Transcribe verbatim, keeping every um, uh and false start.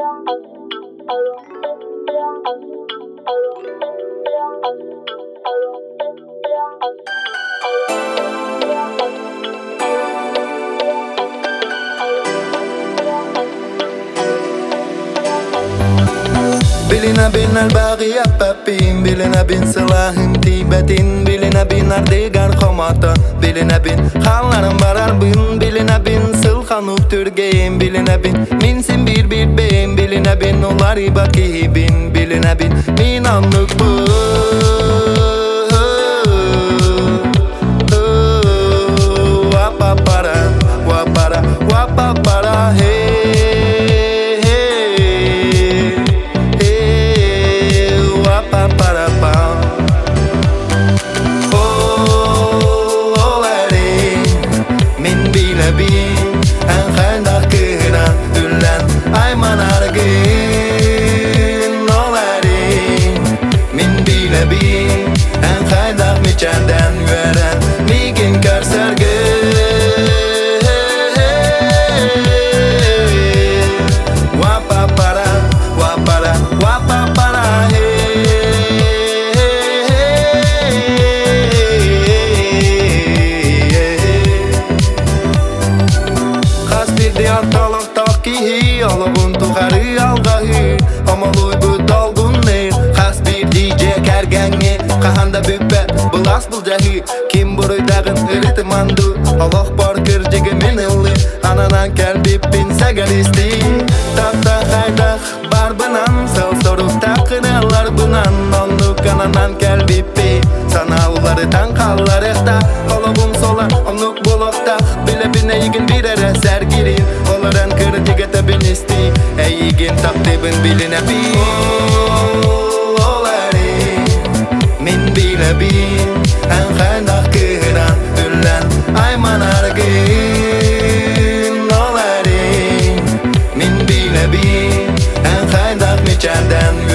Bilina bin al-baghi appapin, bilina bin silahim tibetin, bilina bin ardigar komata, bilina bin hallarım barar bin, bilina bin sılhanuk türgeyim, bilina bin minsin bir bir beyim, bilina bin olari baki bin, bilina bin min anlık bu. Wapapara, wapara, wapapara, hey. Çenden veren migin körserge Wapapara, wapara, wapapara Khas bir diyar talaktaki Alabun tuğarı algahı Amaluy bu dalgun ne Khas bir D J kergengi Kahanda büppe Bulas bul jahi Kim buruydagın iritim andu Allah barkır jege menilli Ananan kel bippin segalisti Tapta haydak barbanan Sal soruf takınalar bunan Onluk ananan kel bippi Sanavları tankallar ehta Kolobum sola onluk bulokta Bile bine yigin bir ere sergirin Olaran kır jigete bin isti Ey yigin taptibin biline bin Min bile bin En kaynak kıran Üllen ayman argın Olarin Min bile bin En kaynak miçenden